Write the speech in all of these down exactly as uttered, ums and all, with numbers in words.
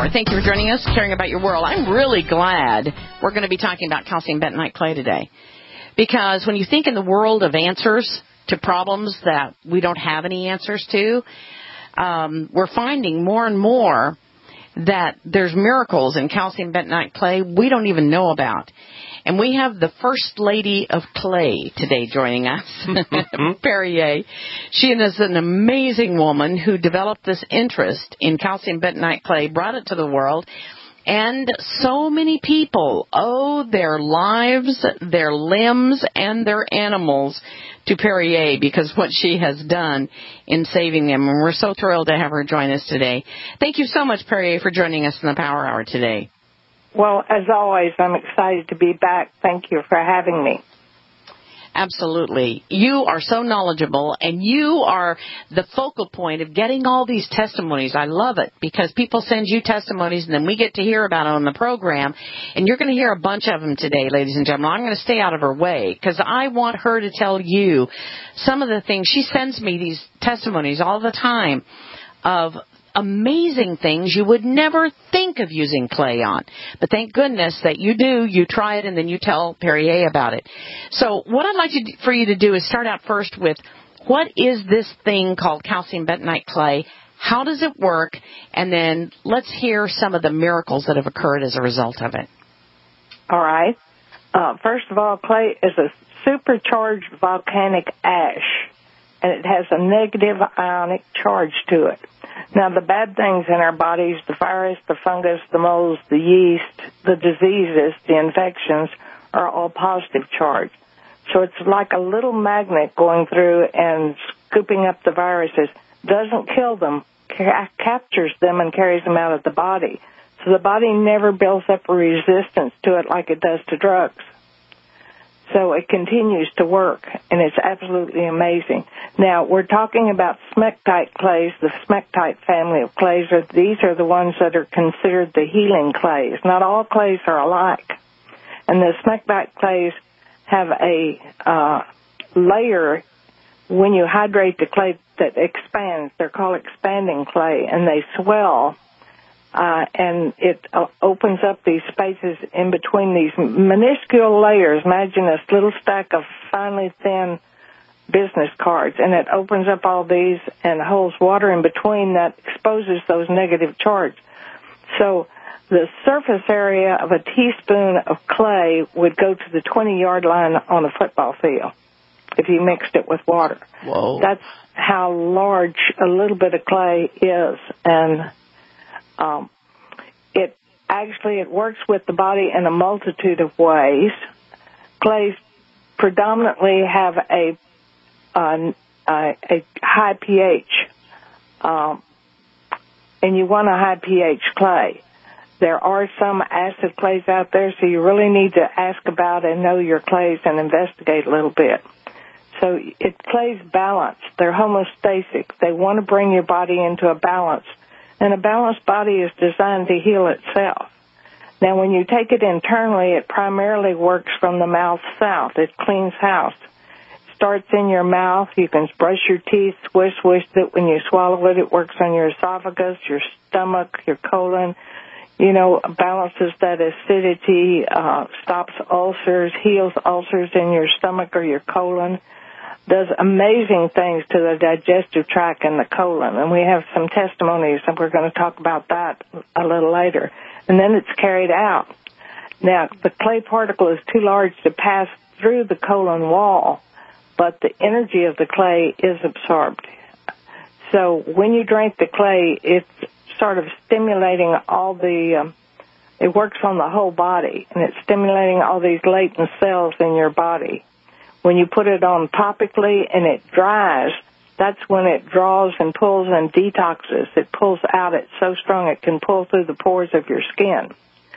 hour. Thank you for joining us, caring about your world. I'm really glad we're going to be talking about calcium bentonite clay today. Because when you think in the world of answers to problems that we don't have any answers to, um, we're finding more and more that there's miracles in calcium bentonite clay we don't even know about. And we have the First Lady of Clay today joining us, Perrier. She is an amazing woman who developed this interest in calcium bentonite clay, brought it to the world, and so many people owe their lives, their limbs, and their animals to Perrier because what she has done in saving them. And we're so thrilled to have her join us today. Thank you so much, Perrier, for joining us in the Power Hour today. Well, as always, I'm excited to be back. Thank you for having me. Absolutely. You are so knowledgeable, and you are the focal point of getting all these testimonies. I love it because people send you testimonies, and then we get to hear about it on the program. And you're going to hear a bunch of them today, ladies and gentlemen. I'm going to stay out of her way because I want her to tell you some of the things. She sends me these testimonies all the time of amazing things you would never think of using clay on. But thank goodness that you do. You try it, and then you tell Perrier about it. So what I'd like to, for you to do is start out first with, what is this thing called calcium bentonite clay? How does it work? And then let's hear some of the miracles that have occurred as a result of it. All right. Uh, first of all, clay is a supercharged volcanic ash, and it has a negative ionic charge to it. Now, the bad things in our bodies, the virus, the fungus, the molds, the yeast, the diseases, the infections, are all positive charged. So it's like a little magnet going through and scooping up the viruses. Doesn't kill them, ca- captures them and carries them out of the body. So the body never builds up a resistance to it like it does to drugs. So it continues to work, and it's absolutely amazing. Now, we're talking about smectite clays. The smectite family of clays, are, these are the ones that are considered the healing clays. Not all clays are alike. And the smectite clays have a uh, layer when you hydrate the clay that expands. They're called expanding clay, and they swell. Uh, and it uh, opens up these spaces in between these minuscule layers. Imagine this little stack of finely thin business cards, and it opens up all these and holds water in between that exposes those negative charges. So the surface area of a teaspoon of clay would go to the twenty-yard line on a football field if you mixed it with water. Whoa. That's how large a little bit of clay is, and Um, it actually, it works with the body in a multitude of ways. Clays predominantly have a, uh, a, a high pH, um, and you want a high pH clay. There are some acid clays out there, so you really need to ask about and know your clays and investigate a little bit. So it clays balance. They're homeostatic. They want to bring your body into a balance. And a balanced body is designed to heal itself. Now, when you take it internally, it primarily works from the mouth south. It cleans house. It starts in your mouth. You can brush your teeth, swish, swish it. When you swallow it, it works on your esophagus, your stomach, your colon. You know, balances that acidity, uh, stops ulcers, heals ulcers in your stomach or your colon. Does amazing things to the digestive tract and the colon. And we have some testimonies, and we're going to talk about that a little later. And then it's carried out. Now, the clay particle is too large to pass through the colon wall, but the energy of the clay is absorbed. So when you drink the clay, it's sort of stimulating all the, um, it works on the whole body, and it's stimulating all these latent cells in your body. When you put it on topically and it dries, that's when it draws and pulls and detoxes. It pulls out. It's so strong it can pull through the pores of your skin.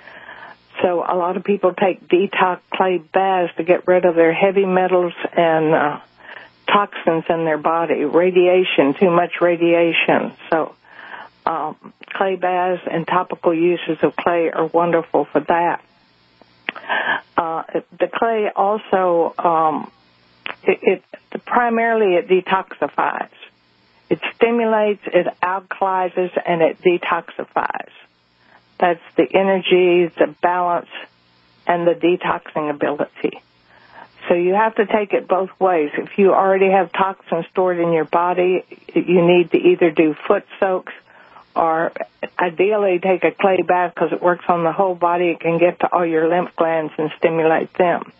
So a lot of people take detox clay baths to get rid of their heavy metals and uh, toxins in their body, radiation, too much radiation. So um, clay baths and topical uses of clay are wonderful for that. Uh, the clay also, um, it, it primarily it detoxifies. It stimulates, it alkalizes, and it detoxifies. That's the energy, the balance, and the detoxing ability. So you have to take it both ways. If you already have toxins stored in your body, you need to either do foot soaks or ideally take a clay bath because it works on the whole body. It can get to all your lymph glands and stimulate them.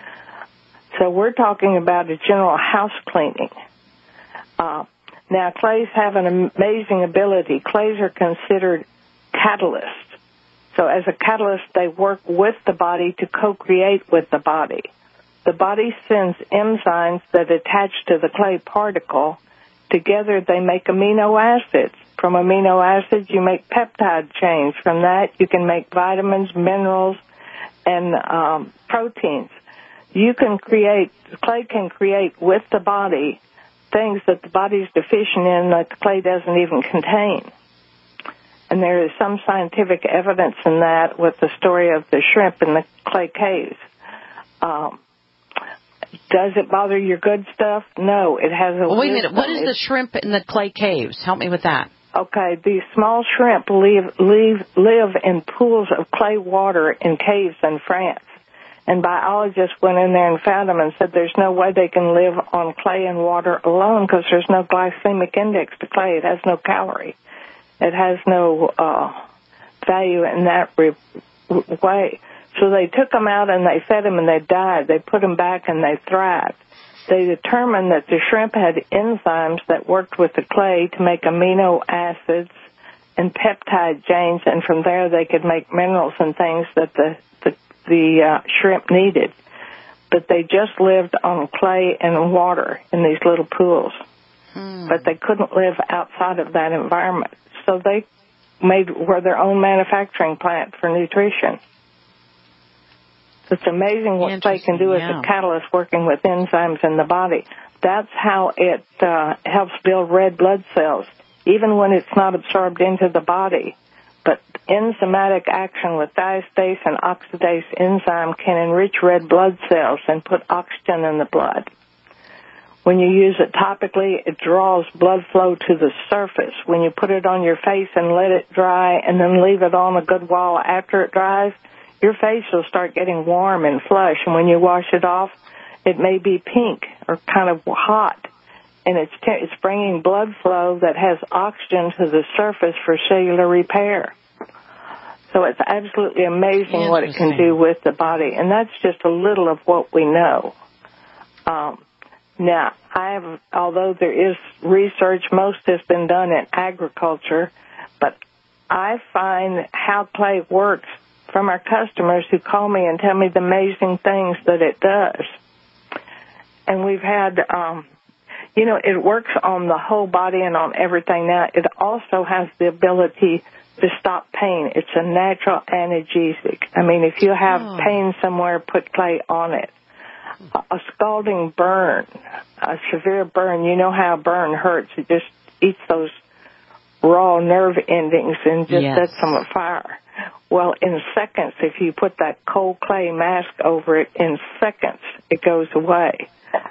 So we're talking about a general house cleaning. Uh, now, clays have an amazing ability. Clays are considered catalysts. So as a catalyst, they work with the body to co-create with the body. The body sends enzymes that attach to the clay particle. Together, they make amino acids. From amino acids, you make peptide chains. From that, you can make vitamins, minerals, and um, proteins. You can create, clay can create with the body things that the body's deficient in that the clay doesn't even contain. And there is some scientific evidence in that with the story of the shrimp in the clay caves. Um, does it bother your good stuff? No, it has a... Well, wait a minute. What is the shrimp in the clay caves? Help me with that. Okay, these small shrimp live, live, live in pools of clay water in caves in France. And biologists went in there and found them and said there's no way they can live on clay and water alone because there's no glycemic index to clay. It has no calorie. It has no uh, value in that re- way. So they took them out and they fed them and they died. They put them back and they thrived. They determined that the shrimp had enzymes that worked with the clay to make amino acids and peptide chains, and from there they could make minerals and things that the the, the uh, shrimp needed. But they just lived on clay and water in these little pools. Hmm. But they couldn't live outside of that environment. So they made were their own manufacturing plant for nutrition. It's amazing what clay can do yeah. as a catalyst working with enzymes in the body. That's how it uh, helps build red blood cells, even when it's not absorbed into the body. But enzymatic action with diastase and oxidase enzyme can enrich red blood cells and put oxygen in the blood. When you use it topically, it draws blood flow to the surface. When you put it on your face and let it dry and then leave it on a good while after it dries, your face will start getting warm and flush, and when you wash it off, it may be pink or kind of hot, and it's t- it's bringing blood flow that has oxygen to the surface for cellular repair. So it's absolutely amazing what it can do with the body, and that's just a little of what we know. Um, now, I have, although there is research, most has been done in agriculture, but I find how clay works from our customers who call me and tell me the amazing things that it does. And we've had, um, you know, it works on the whole body and on everything. Now, it also has the ability to stop pain. It's a natural analgesic. I mean, if you have oh. pain somewhere, put clay on it. A scalding burn, a severe burn, you know how a burn hurts. It just eats those raw nerve endings and just yes. sets them afire. Well, in seconds, if you put that cold clay mask over it, in seconds, it goes away.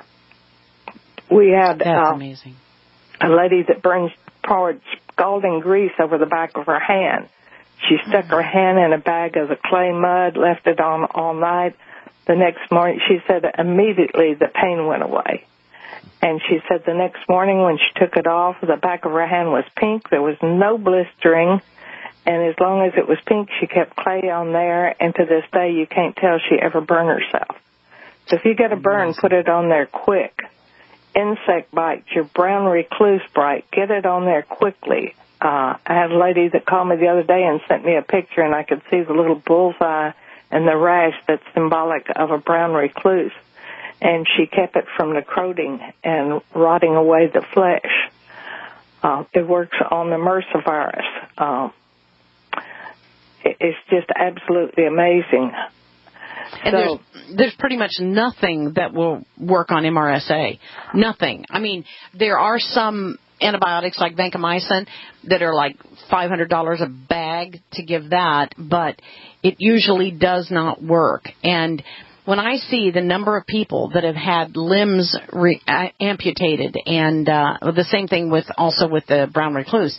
We had That's uh, amazing. a lady that burns poured scalding grease over the back of her hand. She stuck mm-hmm. her hand in a bag of the clay mud, left it on all night. The next morning, she said immediately the pain went away. And she said the next morning when she took it off, the back of her hand was pink. There was no blistering. And as long as it was pink, she kept clay on there. And to this day, you can't tell she ever burned herself. So if you get a burn, put it on there quick. Insect bites, your brown recluse bite, get it on there quickly. Uh, I had a lady that called me the other day and sent me a picture, and I could see the little bullseye and the rash that's symbolic of a brown recluse. And she kept it from necroting and rotting away the flesh. Uh, it works on the MRSA virus. Uh, it, it's just absolutely amazing. And so, there's, there's pretty much nothing that will work on M R S A. Nothing. I mean, there are some antibiotics like vancomycin that are like five hundred dollars a bag to give that, but it usually does not work. And when I see the number of people that have had limbs re- uh, amputated, and uh, the same thing with also with the brown recluse,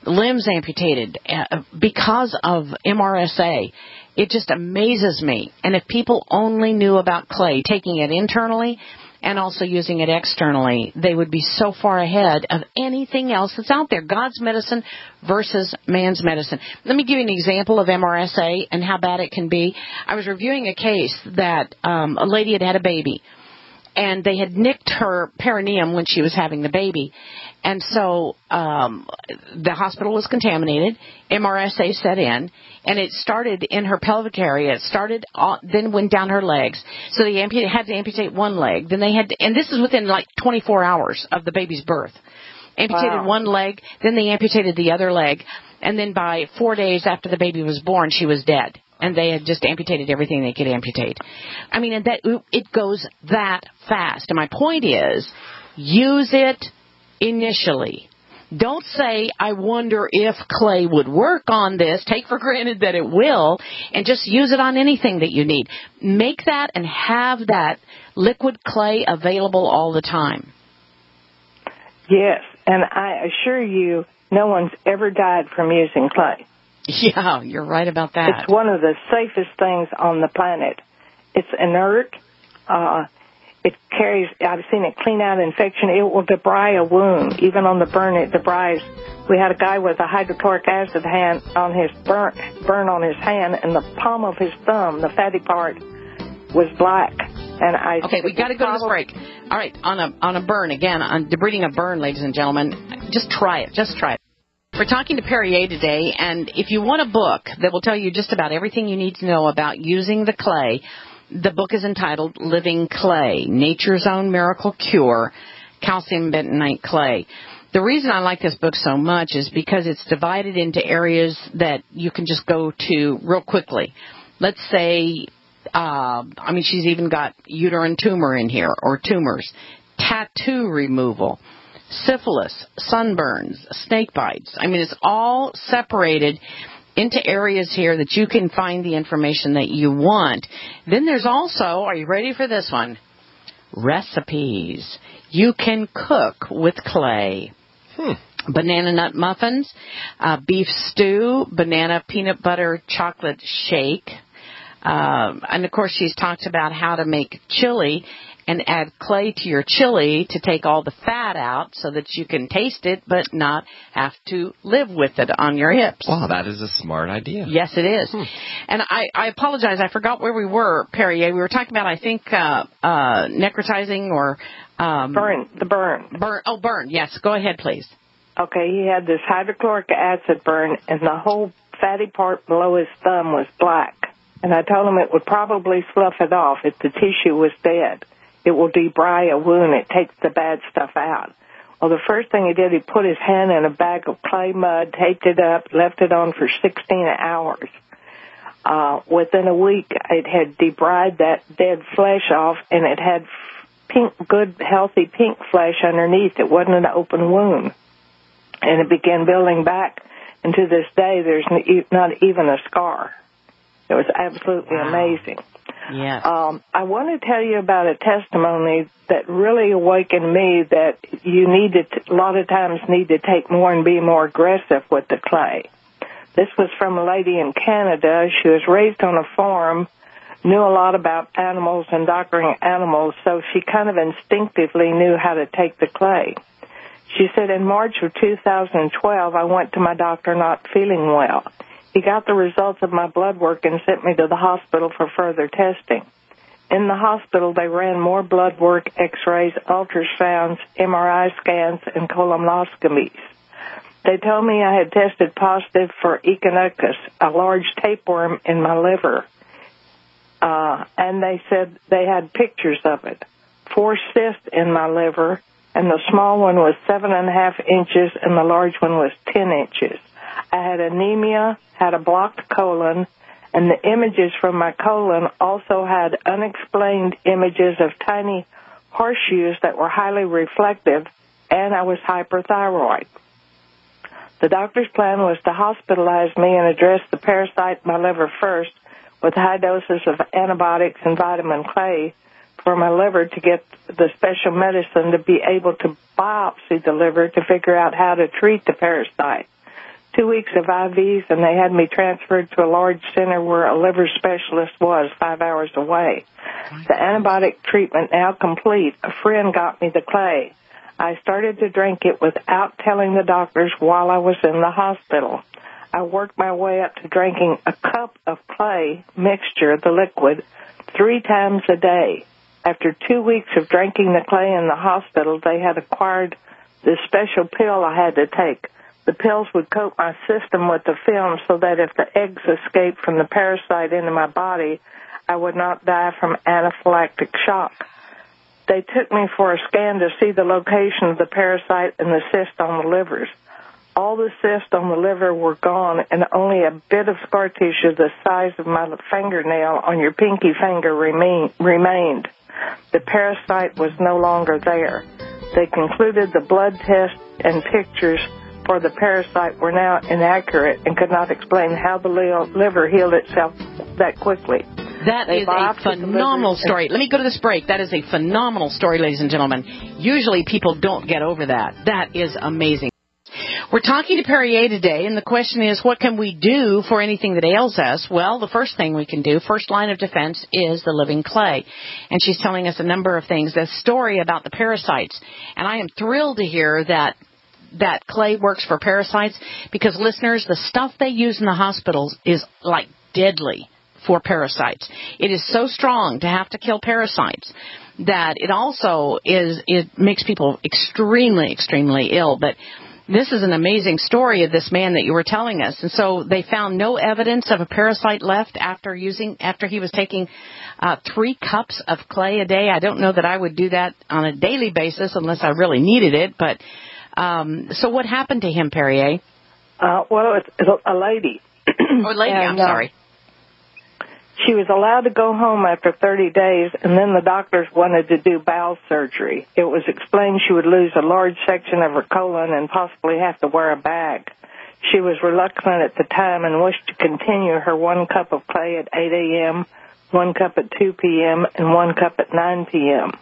limbs amputated uh, because of M R S A. It just amazes me. And if people only knew about clay, taking it internally and also using it externally, they would be so far ahead of anything else that's out there. God's medicine versus man's medicine. Let me give you an example of M R S A and how bad it can be. I was reviewing a case that um, a lady had had a baby, and they had nicked her perineum when she was having the baby. And so um, the hospital was contaminated. M R S A set in, and it started in her pelvic area. It started, on, then went down her legs. So they amputated, had to amputate one leg. Then they had, to, and this is within like twenty-four hours of the baby's birth. Amputated wow. one leg, then they amputated the other leg, and then by four days after the baby was born, she was dead. And they had just amputated everything they could amputate. I mean, and that it goes that fast. And my point is, use it initially. Don't say, I wonder if clay would work on this. Take for granted that it will, and just use it on anything that you need. Make that and have that liquid clay available all the time. Yes, and I assure you, no one's ever died from using clay. Yeah, you're right about that. It's one of the safest things on the planet. It's inert. Uh, it carries, I've seen it clean out infection. It will debri a wound. Even on the burn, it debris. We had a guy with a hydrochloric acid hand on his burn, burn on his hand, and the palm of his thumb, the fatty part, was black. And I okay, we got to go to this break. All right, on a on a burn again, on debriding a burn, ladies and gentlemen. Just try it. Just try it. We're talking to Perrier today, and if you want a book that will tell you just about everything you need to know about using the clay, the book is entitled Living Clay, Nature's Own Miracle Cure, Calcium Bentonite Clay. The reason I like this book so much is because it's divided into areas that you can just go to real quickly. Let's say, uh, I mean, she's even got uterine tumor in here, or tumors, tattoo removal, syphilis, sunburns, snake bites. I mean, it's all separated into areas here that you can find the information that you want. Then there's also, are you ready for this one? Recipes. You can cook with clay. Hmm. Banana nut muffins, uh, beef stew, banana peanut butter chocolate shake. Um, and, of course, she's talked about how to make chili and add clay to your chili to take all the fat out so that you can taste it but not have to live with it on your hips. Wow, that is a smart idea. Yes, it is. Hmm. And I, I apologize. I forgot where we were, Perrier. We were talking about, I think, uh, uh, necrotizing or... Um, burn, the burn. burn. Oh, burn. Yes, go ahead, please. Okay, he had this hydrochloric acid burn, and the whole fatty part below his thumb was black. And I told him it would probably slough it off if the tissue was dead. It will debri a wound. It takes the bad stuff out. Well, the first thing he did, he put his hand in a bag of clay mud, taped it up, left it on for sixteen hours. Uh, within a week, it had debried that dead flesh off, and it had pink, good, healthy pink flesh underneath. It wasn't an open wound. And it began building back, and to this day, there's not even a scar. It was absolutely wow. amazing. Yes. Um, I want to tell you about a testimony that really awakened me that you need to, a lot of times need to take more and be more aggressive with the clay. This was from a lady in Canada. She was raised on a farm, knew a lot about animals and doctoring animals, so she kind of instinctively knew how to take the clay. She said, in March of two thousand twelve, I went to my doctor not feeling well. He got the results of my blood work and sent me to the hospital for further testing. In the hospital, they ran more blood work, x-rays, ultrasounds, M R I scans, and colonoscopies. They told me I had tested positive for echinocus, a large tapeworm in my liver. Uh, and they said they had pictures of it. Four cysts in my liver, and the small one was seven and a half inches, and the large one was ten inches. I had anemia, had a blocked colon, and the images from my colon also had unexplained images of tiny horseshoes that were highly reflective, and I was hyperthyroid. The doctor's plan was to hospitalize me and address the parasite in my liver first with high doses of antibiotics and vitamin K for my liver to get the special medicine to be able to biopsy the liver to figure out how to treat the parasite. two weeks of I Vs, and they had me transferred to a large center where a liver specialist was five hours away. The antibiotic treatment now complete, a friend got me the clay. I started to drink it without telling the doctors while I was in the hospital. I worked my way up to drinking a cup of clay mixture, the liquid, three times a day. After two weeks of drinking the clay in the hospital, they had acquired this special pill I had to take. The pills would coat my system with the film so that if the eggs escaped from the parasite into my body, I would not die from anaphylactic shock. They took me for a scan to see the location of the parasite and the cyst on the livers. All the cysts on the liver were gone, and only a bit of scar tissue the size of my fingernail on your pinky finger remain, remained. The parasite was no longer there. They concluded the blood test and pictures for the parasite were now inaccurate and could not explain how the liver healed itself that quickly. That is a phenomenal story. Let me go to this break. That is a phenomenal story, ladies and gentlemen. Usually people don't get over that. That is amazing. We're talking to Perrier today, and the question is, what can we do for anything that ails us? Well, the first thing we can do, first line of defense, is the living clay. And she's telling us a number of things. The story about the parasites. And I am thrilled to hear that that clay works for parasites because, listeners, the stuff they use in the hospitals is like deadly for parasites. It is so strong to have to kill parasites that it also is, it makes people extremely, extremely ill. But this is an amazing story of this man that you were telling us. And so they found no evidence of a parasite left after using, after he was taking uh, three cups of clay a day. I don't know that I would do that on a daily basis unless I really needed it. But um, so what happened to him, Perrier? Uh, well, it's, it's a lady. Oh, a lady, and, I'm sorry. Uh, She was allowed to go home after thirty days, and then the doctors wanted to do bowel surgery. It was explained she would lose a large section of her colon and possibly have to wear a bag. She was reluctant at the time and wished to continue her one cup of clay at eight a.m., one cup at two p.m., and one cup at nine p.m.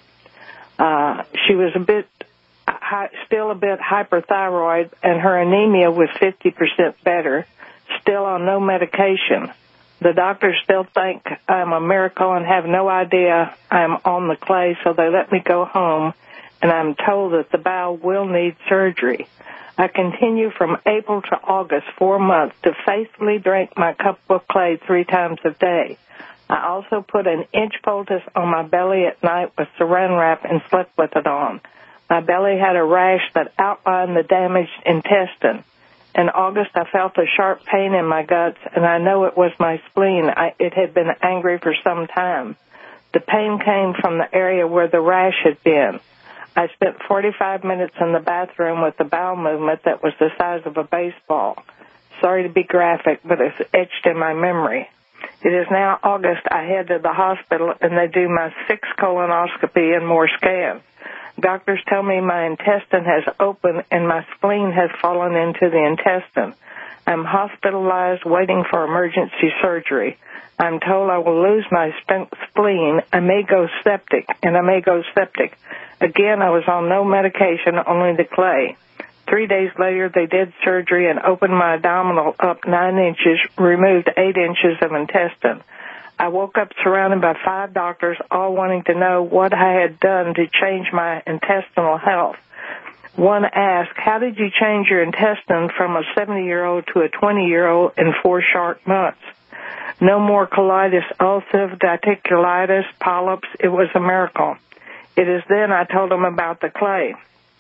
Uh, she was a bit, high, still a bit hyperthyroid, and her anemia was fifty percent better, still on no medication. The doctors still think I'm a miracle and have no idea I'm on the clay, so they let me go home, and I'm told that the bowel will need surgery. I continue from April to August, four months, to faithfully drink my cup of clay three times a day. I also put an inch poultice on my belly at night with saran wrap and slept with it on. My belly had a rash that outlined the damaged intestine. In August, I felt a sharp pain in my guts, and I know it was my spleen. I, it had been angry for some time. The pain came from the area where the rash had been. I spent forty-five minutes in the bathroom with a bowel movement that was the size of a baseball. Sorry to be graphic, but it's etched in my memory. It is now August. I head to the hospital, and they do my sixth colonoscopy and more scans. Doctors tell me my intestine has opened and my spleen has fallen into the intestine. I'm hospitalized waiting for emergency surgery. I'm told I will lose my spleen. I may go septic, and I may go septic. Again, I was on no medication, only the clay. Three days later, they did surgery and opened my abdominal up nine inches, removed eight inches of intestine. I woke up surrounded by five doctors, all wanting to know what I had done to change my intestinal health. One asked, how did you change your intestine from a seventy-year-old to a twenty-year-old in four short months? No more colitis, ulcerative diverticulitis, polyps. It was a miracle. It is then I told them about the clay.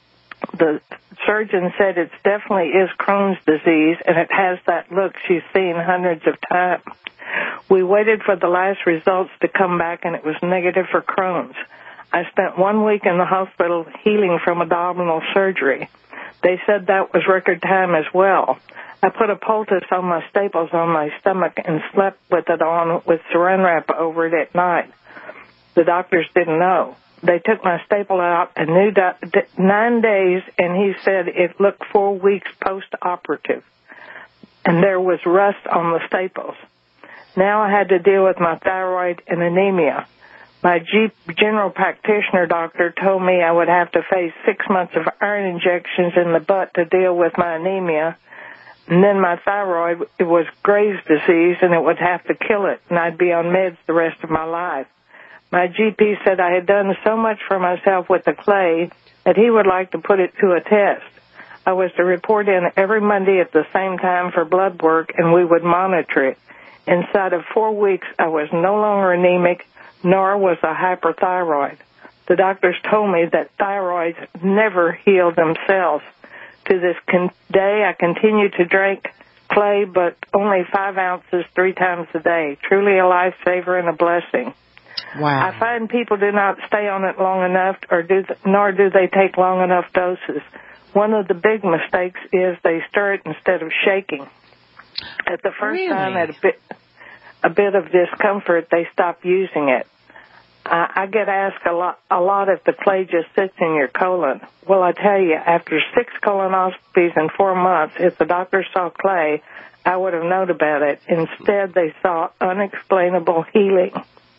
The surgeon said it definitely is Crohn's disease, and it has that look she's seen hundreds of times. We waited for the last results to come back, and it was negative for Crohn's. I spent one week in the hospital healing from abdominal surgery. They said that was record time as well. I put a poultice on my staples on my stomach and slept with it on with saran wrap over it at night. The doctors didn't know. They took my staple out and knew that nine days, and he said it looked four weeks post-operative, and there was rust on the staples. Now I had to deal with my thyroid and anemia. My G- general practitioner doctor told me I would have to face six months of iron injections in the butt to deal with my anemia. And then my thyroid, it was Graves' disease, and it would have to kill it, and I'd be on meds the rest of my life. My G P said I had done so much for myself with the clay that he would like to put it to a test. I was to report in every Monday at the same time for blood work, and we would monitor it. Inside of four weeks, I was no longer anemic, nor was I hyperthyroid. The doctors told me that thyroids never heal themselves. To this con- day, I continue to drink clay, but only five ounces three times a day. Truly a lifesaver and a blessing. Wow. I find people do not stay on it long enough, or do th- nor do they take long enough doses. One of the big mistakes is they stir it instead of shaking. At the first really? time, at a bit, a bit of discomfort, they stop using it. Uh, I get asked a lot, a lot if the clay just sits in your colon. Well, I tell you, after six colonoscopies in four months, if the doctor saw clay, I would have known about it. Instead, they saw unexplainable healing.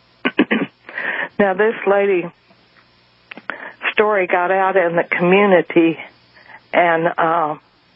Now, this lady story got out in the community, and uh,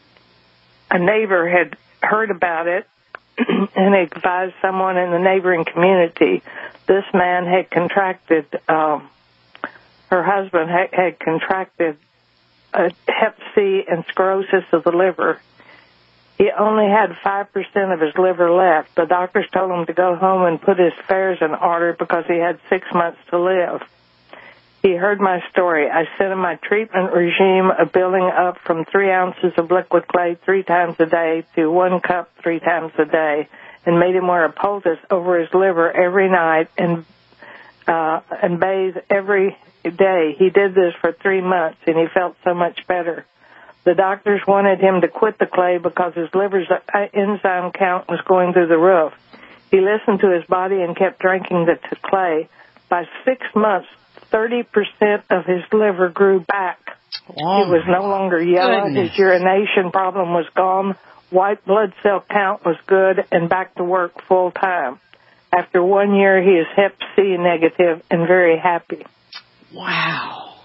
a neighbor had heard about it and advised someone in the neighboring community. This man had contracted, um, her husband had, had contracted a hep C and cirrhosis of the liver. He only had five percent of his liver left. The doctors told him to go home and put his affairs in order because he had six months to live. He heard my story. I sent him my treatment regime of building up from three ounces of liquid clay three times a day to one cup three times a day, and made him wear a poultice over his liver every night and uh, and bathe every day. He did this for three months, and he felt so much better. The doctors wanted him to quit the clay because his liver's enzyme count was going through the roof. He listened to his body and kept drinking the t- clay. By six months, thirty percent of his liver grew back. Oh, he was no longer yellow. goodness. His urination problem was gone. White blood cell count was good and back to work full time. After one year, he is hep C negative and very happy. Wow.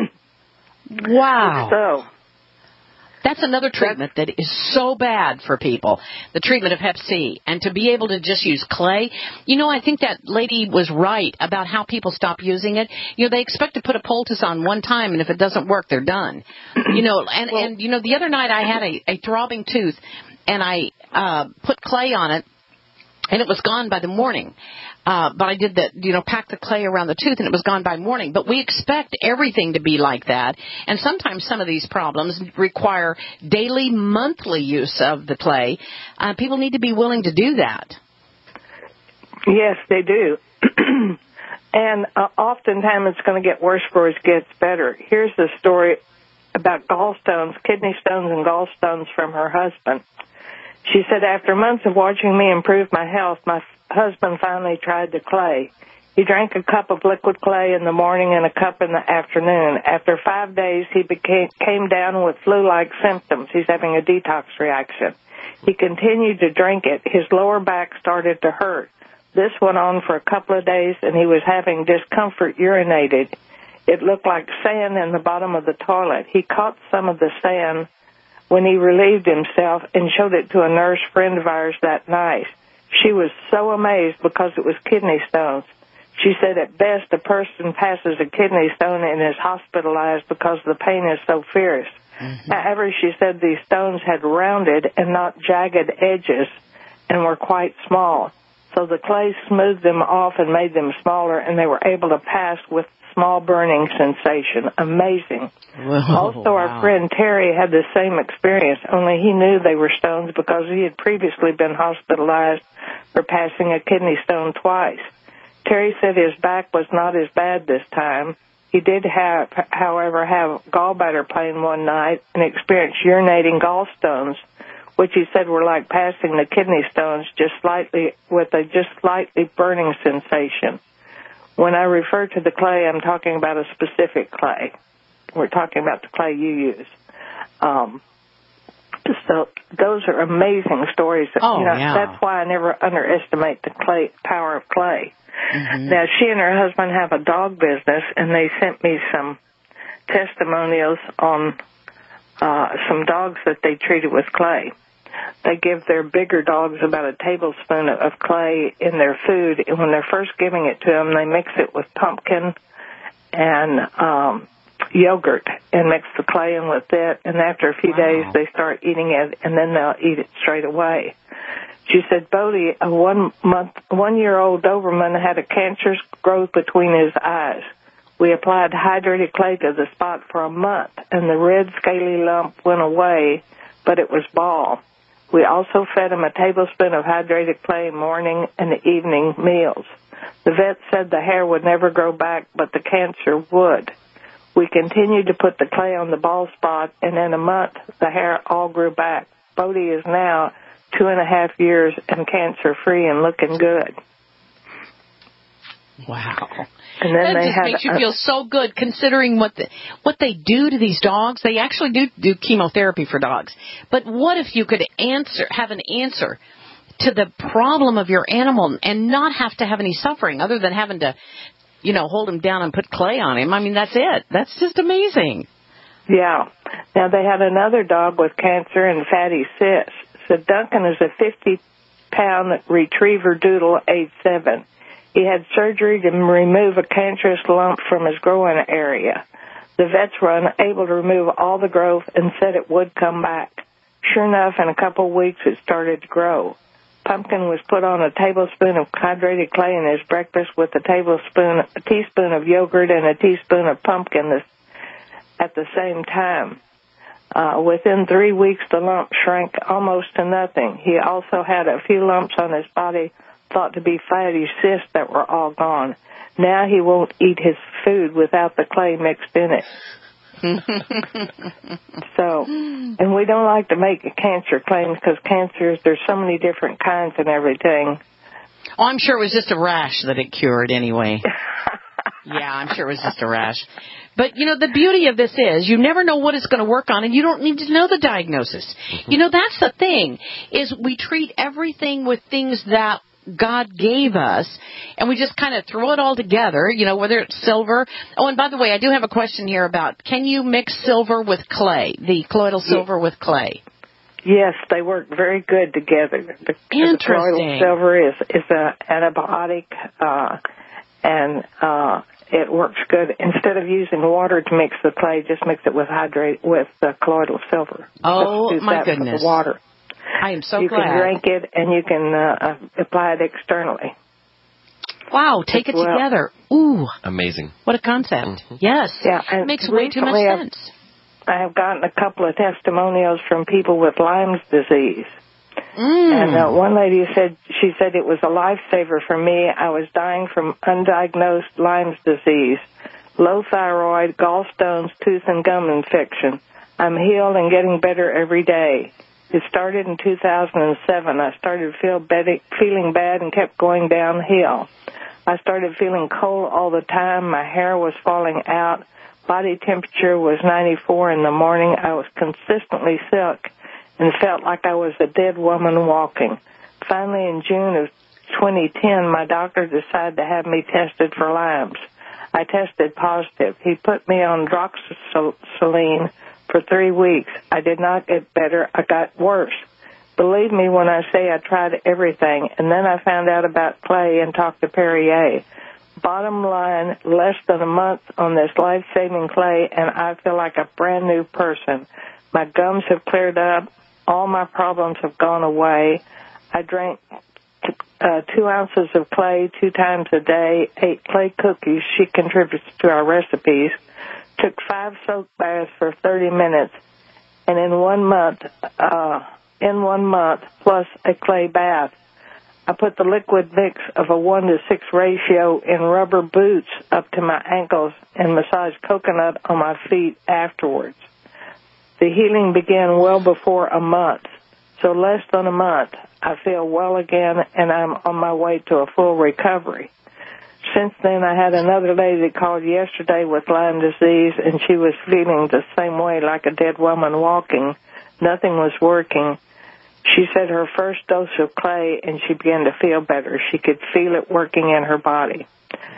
Wow. So, that's another treatment that is so bad for people, the treatment of hep C. And to be able to just use clay, you know, I think that lady was right about how people stop using it. You know, they expect to put a poultice on one time, and if it doesn't work, they're done. You know, and, well, and you know, the other night I had a, a throbbing tooth, and I uh, put clay on it, and it was gone by the morning. Uh, but I did the, you know, pack the clay around the tooth, and it was gone by morning. But we expect everything to be like that. And sometimes some of these problems require daily, monthly use of the clay. Uh, people need to be willing to do that. Yes, they do. And uh, oftentimes it's going to get worse before it gets better. Here's the story about gallstones, kidney stones and gallstones from her husband. She said, after months of watching me improve my health, my husband finally tried the clay. He drank a cup of liquid clay in the morning and a cup in the afternoon. After five days, he became, came down with flu-like symptoms. He's having a detox reaction. He continued to drink it. His lower back started to hurt. This went on for a couple of days, and he was having discomfort urinated. It looked like sand in the bottom of the toilet. He caught some of the sand when he relieved himself and showed it to a nurse friend of ours that night. She was so amazed because it was kidney stones. She said at best a person passes a kidney stone and is hospitalized because the pain is so fierce. Mm-hmm. However, she said these stones had rounded and not jagged edges and were quite small. So the clay smoothed them off and made them smaller, and they were able to pass with small burning sensation. Amazing. Whoa, also, our wow. friend Terry had the same experience, only he knew they were stones because he had previously been hospitalized for passing a kidney stone twice. Terry said his back was not as bad this time. He did have, however, have gallbladder pain one night and experienced urinating gallstones, which he said were like passing the kidney stones, just slightly with a just slightly burning sensation. When I refer to the clay, I'm talking about a specific clay. We're talking about the clay you use. Um, so those are amazing stories. Oh, you know, yeah. That's why I never underestimate the clay power of clay. Mm-hmm. Now, she and her husband have a dog business, and they sent me some testimonials on uh, some dogs that they treated with clay. they give their bigger dogs about a tablespoon of clay in their food. And when they're first giving it to them, they mix it with pumpkin and um, yogurt and mix the clay in with it. And after a few Wow. days, they start eating it, and then they'll eat it straight away. She said, Bodie, a one-month, one-year-old Doberman had a cancerous growth between his eyes. We applied hydrated clay to the spot for a month, and the red scaly lump went away, but it was bald. We also fed him a tablespoon of hydrated clay morning and evening meals. The vet said the hair would never grow back, but the cancer would. We continued to put the clay on the bald spot, and in a month, the hair all grew back. Bodie is now two and a half years and cancer-free and looking good. Wow. And then that they just had makes you a, feel so good considering what the, what they do to these dogs. They actually do do chemotherapy for dogs. But what if you could answer, have an answer to the problem of your animal and not have to have any suffering other than having to, you know, hold him down and put clay on him? I mean, that's it. That's just amazing. Yeah. Now, they had another dog with cancer and fatty cysts. So Duncan is a fifty-pound retriever doodle, age seven. He had surgery to remove a cancerous lump from his growing area. The vets were unable to remove all the growth and said it would come back. Sure enough, in a couple of weeks, it started to grow. Pumpkin was put on a tablespoon of hydrated clay in his breakfast with a tablespoon, a teaspoon of yogurt and a teaspoon of pumpkin at the same time. Uh, within three weeks, the lump shrank almost to nothing. He also had a few lumps on his body thought to be fatty cysts that were all gone. Now he won't eat his food without the clay mixed in it. So, and we don't like to make cancer claims because cancers, there's so many different kinds and everything. Oh, I'm sure it was just a rash that it cured anyway. Yeah, I'm sure it was just a rash. But, you know, the beauty of this is you never know what it's going to work on, and you don't need to know the diagnosis. Mm-hmm. You know, that's the thing, is we treat everything with things that God gave us, and we just kind of throw it all together, you know, whether it's silver. Oh, and by the way, I do have a question here about, can you mix silver with clay, the colloidal silver with clay? Yes, they work very good together. The, the colloidal silver is, is an antibiotic, uh, and uh, it works good. Instead of using water to mix the clay, just mix it with hydrate with the colloidal silver. Oh, my goodness. With the water. I am so you glad. You can drink it, and you can uh, apply it externally. Wow, take it well. together. Ooh. Amazing. What a concept. Mm-hmm. Yes. Yeah, and it makes way too much I've, sense. I have gotten a couple of testimonials from people with Lyme's disease. Mm. And uh, one lady said, she said it was a lifesaver for me. I was dying from undiagnosed Lyme's disease, low thyroid, gallstones, tooth and gum infection. I'm healed and getting better every day. It started in two thousand seven. I started feel bad, feeling bad and kept going downhill. I started feeling cold all the time. My hair was falling out. Body temperature was ninety-four in the morning. I was consistently sick and felt like I was a dead woman walking. Finally, in June of twenty ten, my doctor decided to have me tested for Lyme's. I tested positive. He put me on droxysaline for three weeks. I did not get better. I got worse. Believe me when I say I tried everything, and then I found out about clay and talked to Perrier. Bottom line, less than a month on this life-saving clay, and I feel like a brand-new person. My gums have cleared up. All my problems have gone away. I drank uh, two ounces of clay two times a day, ate clay cookies. She contributes to our recipes. Took five soak baths for thirty minutes, and in one month, uh, in one month, plus a clay bath. I put the liquid mix of a one to six ratio in rubber boots up to my ankles and massaged coconut on my feet afterwards. The healing began well before a month, so less than a month. I feel well again, and I'm on my way to a full recovery. Since then, I had another lady that called yesterday with Lyme disease, and she was feeling the same way, like a dead woman walking. Nothing was working. She said her first dose of clay, and she began to feel better. She could feel it working in her body.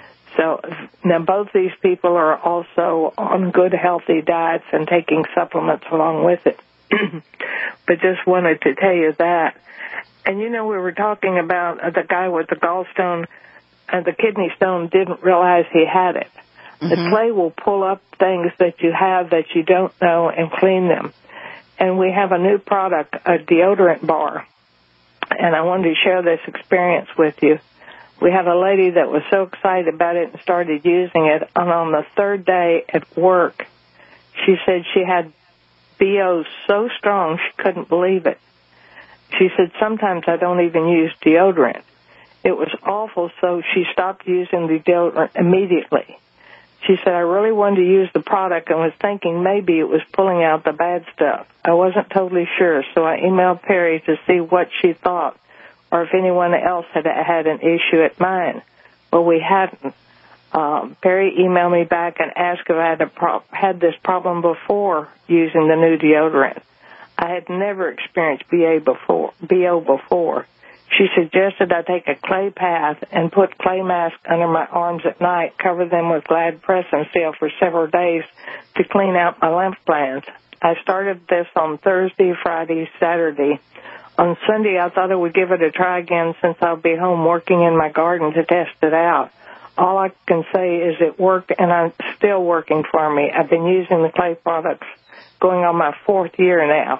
So now both these people are also on good, healthy diets and taking supplements along with it. but just wanted to tell you that. And, you know, we were talking about uh, the guy with the gallstone and the kidney stone didn't realize he had it. Mm-hmm. The clay will pull up things that you have that you don't know and clean them. And we have a new product, a deodorant bar. And I wanted to share this experience with you. We had a lady that was so excited about it and started using it. And on the third day at work, she said she had B O so strong she couldn't believe it. She said, sometimes I don't even use deodorant. It was awful, so she stopped using the deodorant immediately. She said, I really wanted to use the product and was thinking maybe it was pulling out the bad stuff. I wasn't totally sure, so I emailed Perry to see what she thought or if anyone else had had an issue at mine. Well, we hadn't. Um, Perry emailed me back and asked if I had, a pro- had this problem before using the new deodorant. I had never experienced B A before, B O before. She suggested I take a clay bath and put clay mask under my arms at night, cover them with Glad Press and Seal for several days to clean out my lymph glands. I started this on Thursday, Friday, Saturday. On Sunday, I thought I would give it a try again since I'll be home working in my garden to test it out. All I can say is it worked, and I'm still working for me. I've been using the clay products going on my fourth year now.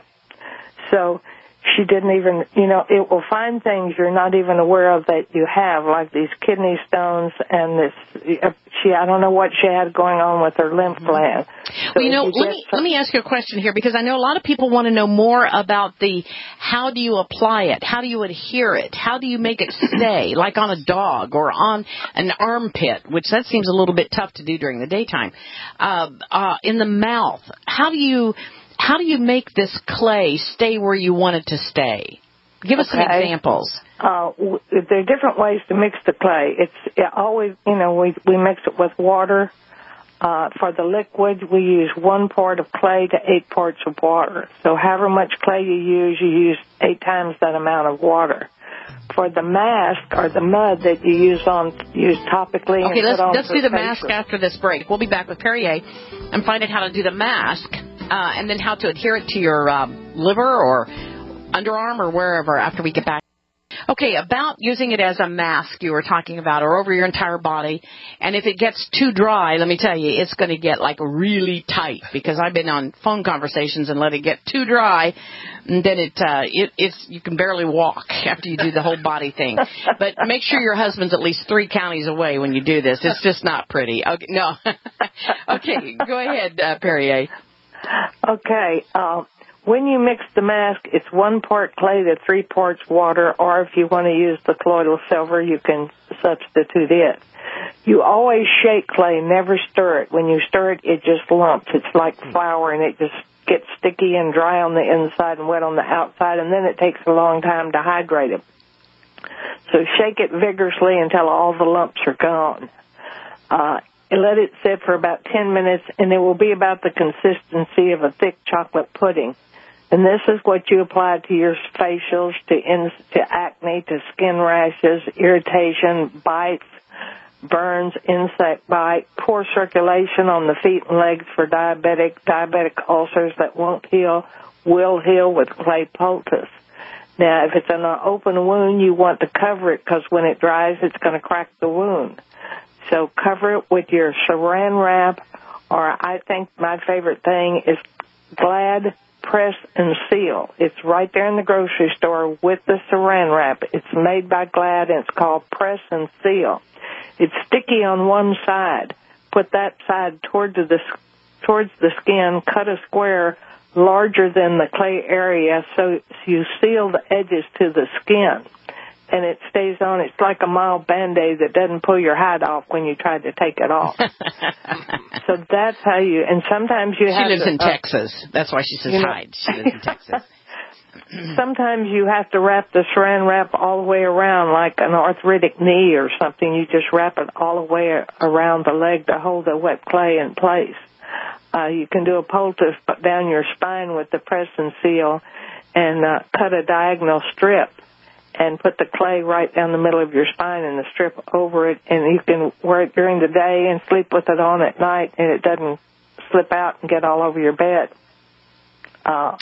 So she didn't even, you know, it will find things you're not even aware of that you have, like these kidney stones and this, she, I don't know what she had going on with her lymph gland. So well, you know, you let me, some, let me ask you a question here, because I know a lot of people want to know more about the, how do you apply it? How do you adhere it? How do you make it stay, like on a dog or on an armpit, which that seems a little bit tough to do during the daytime, uh, uh, in the mouth? How do you... How do you make this clay stay where you want it to stay? Give us okay. some examples. Uh, w- there are different ways to mix the clay. It's it always, you know, we, we mix it with water. Uh, for the liquid, we use one part of clay to eight parts of water. So however much clay you use, you use eight times that amount of water. For the mask or the mud that you use on use topically. Okay, and let's put on let's do the facial. mask after this break. We'll be back with Perrier and find out how to do the mask. Uh, and then how to adhere it to your um, liver or underarm or wherever after we get back. Okay, about using it as a mask you were talking about, or over your entire body. And if it gets too dry, let me tell you, it's going to get like really tight, because I've been on phone conversations and let it get too dry, and then it, uh, it it's you can barely walk after you do the whole body thing. But make sure your husband's at least three counties away when you do this. It's just not pretty. Okay, no. Okay, go ahead, uh, Perrier. Okay, uh, when you mix the mask, it's one part clay to three parts water, or if you want to use the colloidal silver, you can substitute it. You always shake clay, never stir it. When you stir it, it just lumps. It's like flour, and it just gets sticky and dry on the inside and wet on the outside, and then it takes a long time to hydrate it. So shake it vigorously until all the lumps are gone. Uh, And let it sit for about ten minutes, and it will be about the consistency of a thick chocolate pudding. And this is what you apply to your facials, to, in, to acne, to skin rashes, irritation, bites, burns, insect bite, poor circulation on the feet and legs for diabetic, diabetic ulcers that won't heal, will heal with clay poultice. Now, if it's an open wound, you want to cover it, because when it dries, it's going to crack the wound. So cover it with your saran wrap, or I think my favorite thing is Glad Press and Seal. It's right there in the grocery store with the saran wrap. It's made by Glad, and it's called Press and Seal. It's sticky on one side. Put that side towards the, towards the skin. Cut a square larger than the clay area so you seal the edges to the skin. And it stays on. It's like a mild Band-Aid that doesn't pull your hide off when you try to take it off. So that's how you, and sometimes you she have lives to, in uh, Texas. That's why she says you know, hide. She lives in Texas. Sometimes you have to wrap the saran wrap all the way around, like an arthritic knee or something. You just wrap it all the way around the leg to hold the wet clay in place. Uh, you can do a poultice down your spine with the Press and Seal and uh, cut a diagonal strip and put the clay right down the middle of your spine and the strip over it, and you can wear it during the day and sleep with it on at night, and it doesn't slip out and get all over your bed. Uh,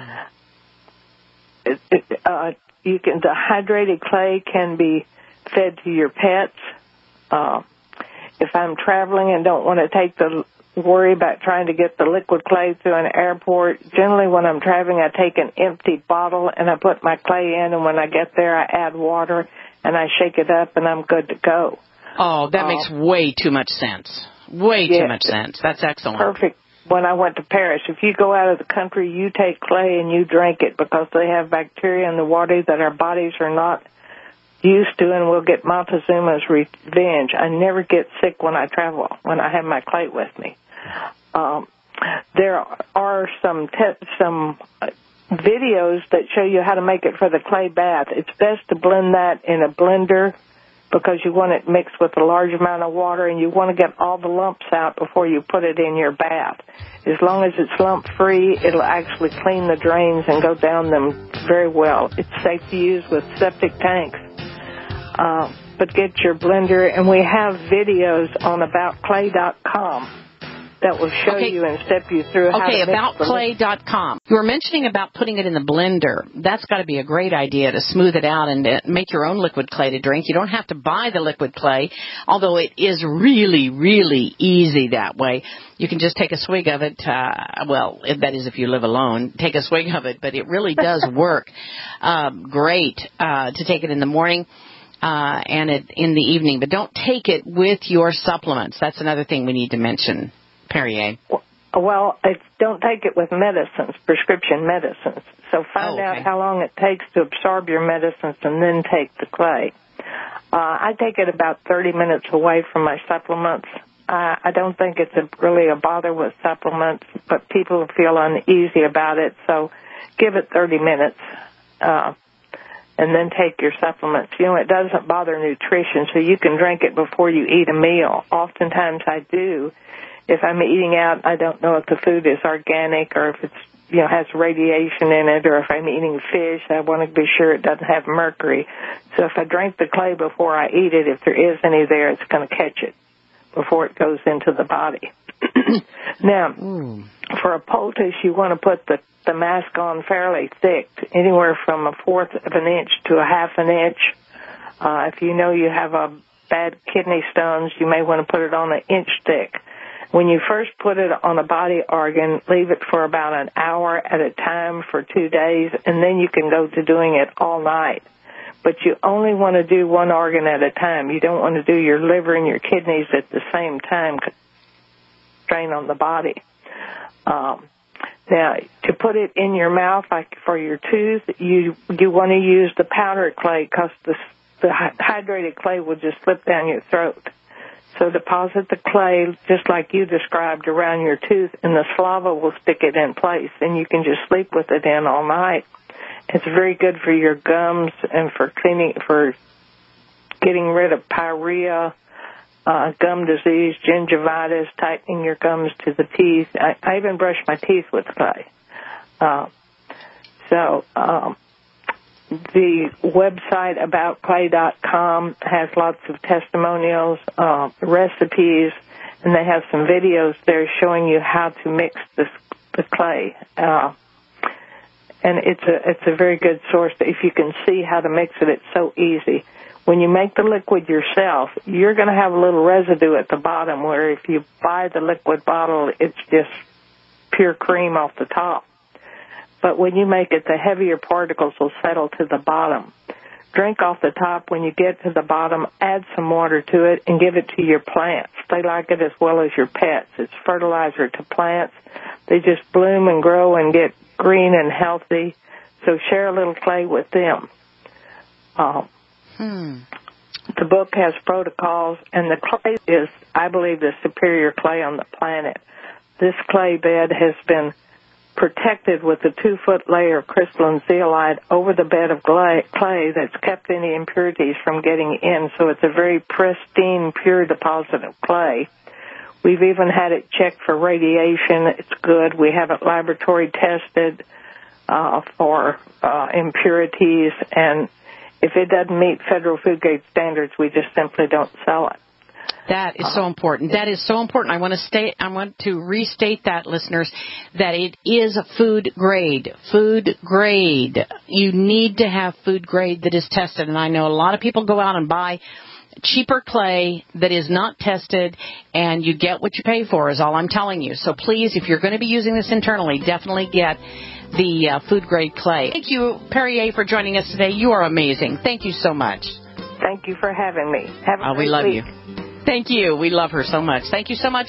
it, it, uh, you can dehydrated clay can be fed to your pets. Uh, if I'm traveling and don't want to take the worry about trying to get the liquid clay through an airport, generally when I'm traveling, I take an empty bottle and I put my clay in, and when I get there, I add water and I shake it up, and I'm good to go. Oh, that uh, makes way too much sense. Way yeah, too much sense. That's excellent. Perfect. When I went to Paris, if you go out of the country, you take clay and you drink it because they have bacteria in the water that our bodies are not used to, and we'll get Montezuma's revenge. I never get sick when I travel, when I have my clay with me. Um, there are some te- some videos that show you how to make it for the clay bath. It's best to blend that in a blender because you want it mixed with a large amount of water, and you want to get all the lumps out before you put it in your bath. As long as it's lump-free, it'll actually clean the drains and go down them very well. It's safe to use with septic tanks. Uh, but get your blender, and we have videos on about clay dot com that will show okay. you and step you through how okay, to mix about clay dot com. You were mentioning about putting it in the blender. That's got to be a great idea to smooth it out and to make your own liquid clay to drink. You don't have to buy the liquid clay, although it is really, really easy that way. You can just take a swig of it. Uh, well, if that is if you live alone. Take a swig of it, but it really does work um, great uh, to take it in the morning. Uh, and it, in the evening, but don't take it with your supplements. That's another thing we need to mention, Perrier. Well, it's, don't take it with medicines, prescription medicines. So find oh, okay. out how long it takes to absorb your medicines and then take the clay. Uh, I take it about thirty minutes away from my supplements. Uh, I don't think it's a, really a bother with supplements, but people feel uneasy about it, so give it thirty minutes. Uh, and then take your supplements. You know, it doesn't bother nutrition, so you can drink it before you eat a meal. Oftentimes I do. If I'm eating out, I don't know if the food is organic or if it's, you know, has radiation in it, or if I'm eating fish, I want to be sure it doesn't have mercury. So if I drink the clay before I eat it, if there is any there, it's going to catch it before it goes into the body. Now, mm. for a poultice, you want to put the the mask on fairly thick, anywhere from a fourth of an inch to a half an inch. Uh, if you know you have a bad kidney stones, you may want to put it on an inch thick. When you first put it on a body organ, leave it for about an hour at a time for two days, and then you can go to doing it all night. But you only want to do one organ at a time. You don't want to do your liver and your kidneys at the same time, strain on the body. Um, Now, to put it in your mouth, like for your tooth, you you want to use the powdered clay because the, the hydrated clay will just slip down your throat. So deposit the clay, just like you described, around your tooth, and the slava will stick it in place, and you can just sleep with it in all night. It's very good for your gums and for cleaning, for getting rid of pyorrhea, Uh, gum disease, gingivitis, tightening your gums to the teeth. I, I even brush my teeth with clay. Uh, so um, the website about clay dot com has lots of testimonials, uh, recipes, and they have some videos there showing you how to mix this, the clay. Uh, and it's a it's a very good source. If you can see how to mix it, it's so easy. When you make the liquid yourself, you're going to have a little residue at the bottom where if you buy the liquid bottle, it's just pure cream off the top. But when you make it, the heavier particles will settle to the bottom. Drink off the top. When you get to the bottom, add some water to it and give it to your plants. They like it as well as your pets. It's fertilizer to plants. They just bloom and grow and get green and healthy. So share a little clay with them. Um, Hmm. The book has protocols, and the clay is, I believe, the superior clay on the planet. This clay bed has been protected with a two-foot layer of crystalline zeolite over the bed of clay that's kept any impurities from getting in, so it's a very pristine, pure deposit of clay. We've even had it checked for radiation. It's good. We have it laboratory tested uh, for uh, impurities, and if it doesn't meet federal food grade standards, we just simply don't sell it. That is so important. That is so important. I want to state, I want to restate that, listeners, that it is a food grade. Food grade. You need to have food grade that is tested. And I know a lot of people go out and buy cheaper clay that is not tested, and you get what you pay for, is all I'm telling you. So please, if you're going to be using this internally, definitely get the uh, food grade clay. Thank you, Perrier, for joining us today. You are amazing. Thank you so much. Thank you for having me. Have a uh, great we love week. you. Thank you. We love her so much. Thank you so much.